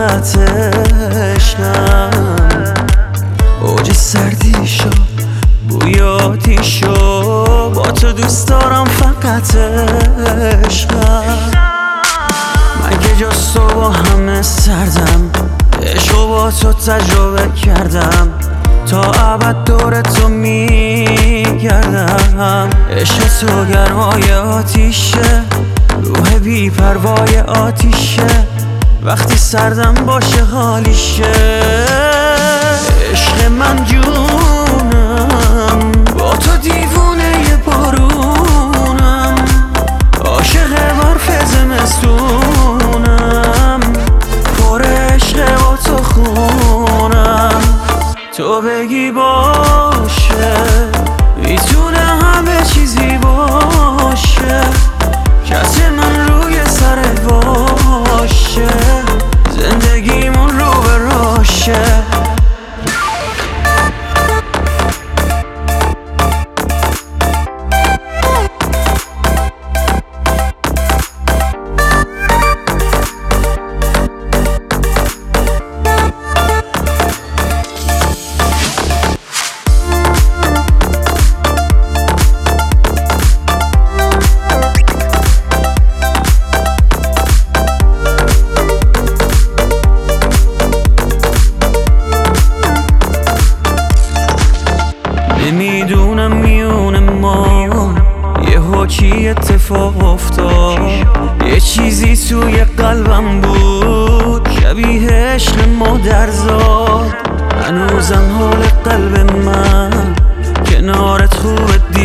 فقط عشقم، اوج سردی شو بوی آتیشو، با تو دوست دارم فقط عشقم. من که جز تو با همه سردم، عشقو با تو تجربه کردم، تا ابد دور تو میگردم. عشق تو گرمای آتیشه، روح بی پروای آتیشه، وقتی سردم باشه حالیشه. عشق من جونم، با تو دیوونه بارونم، عاشق برف زمستونم، پر عشق با تو خونم. تو بگی باشه میتونه همه چیزی باشه، کسی من روی سرت باشه، زندگیمون رو به راشه. نمیدونم میون ما یهو چی اتفاق افتاد، یه چیزی توی قلبم بود شبیه عشق مادرزاد. هنوزم حال قلب من کنارت خوبه